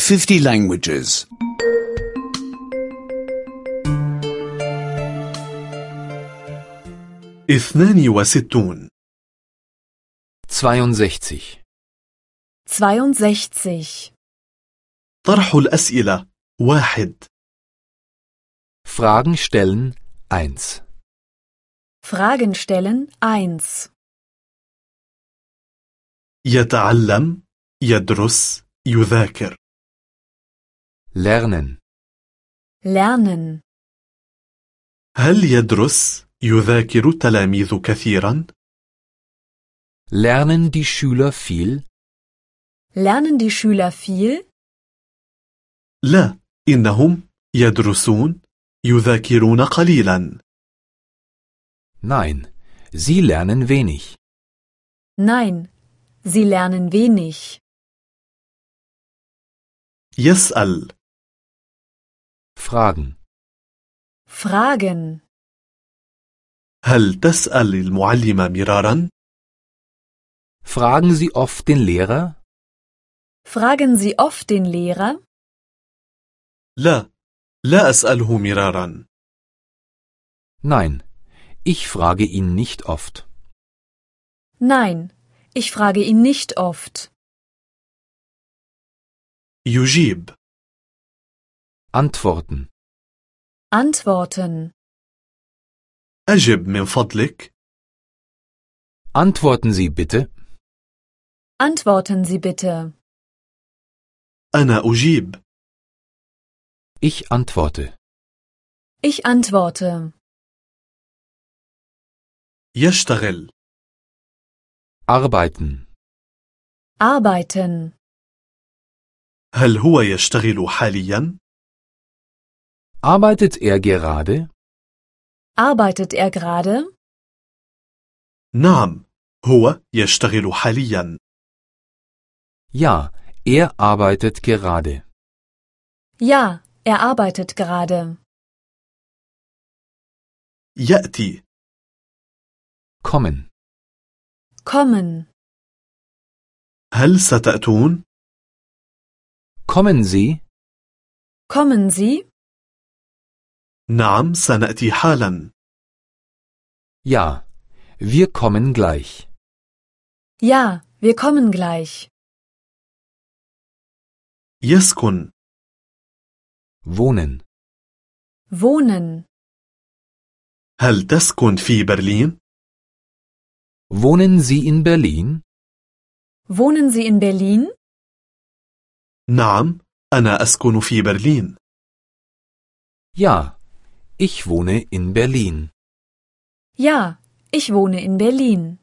50 languages. 62 62. 62. طرح الأسئلة 1 Fragen stellen 1. Fragen stellen 1. يتعلم، يدرس، يذاكر. Lernen. Lernen. هل يدرس، يذاكر التلاميذ كثيرا؟ Lernen die Schüler viel? Lernen die Schüler viel? لا، إنهم يدرسون، يذاكرون قليلا. Nein, sie lernen wenig. Nein, sie lernen wenig. يسأل، Fragen. Fragen. هل تسأل المعلم مرارا؟ Fragen Sie oft den Lehrer? Fragen Sie oft den Lehrer? لا، لا أسأله مرارا. Nein, ich frage ihn nicht oft. Nein, ich frage ihn nicht oft. يجيب، Antworten. Antworten. أجب من فضلك. Antworten Sie bitte. Antworten Sie bitte. أنا أجيب. Ich antworte. Ich antworte. يشتغل، Arbeiten. Arbeiten. هل هو يشتغل حاليا؟ Arbeitet er gerade? Arbeitet er gerade? نعم، هو يشتغل حاليا. Ja, er arbeitet gerade. Ja, er arbeitet gerade. يأتي، Kommen. Kommen. هل ستأتون؟ Kommen Sie? Kommen Sie? نعم، سنأتي حالا. Ja, wir kommen gleich. Ja, wir kommen gleich. يسكن، Wohnen. Wohnen. هل تسكن في برلين؟ Wohnen Sie in Berlin? Wohnen Sie in Berlin? نعم، أنا أسكن في برلين. Ja, ich wohne in Berlin. Ja, ich wohne in Berlin.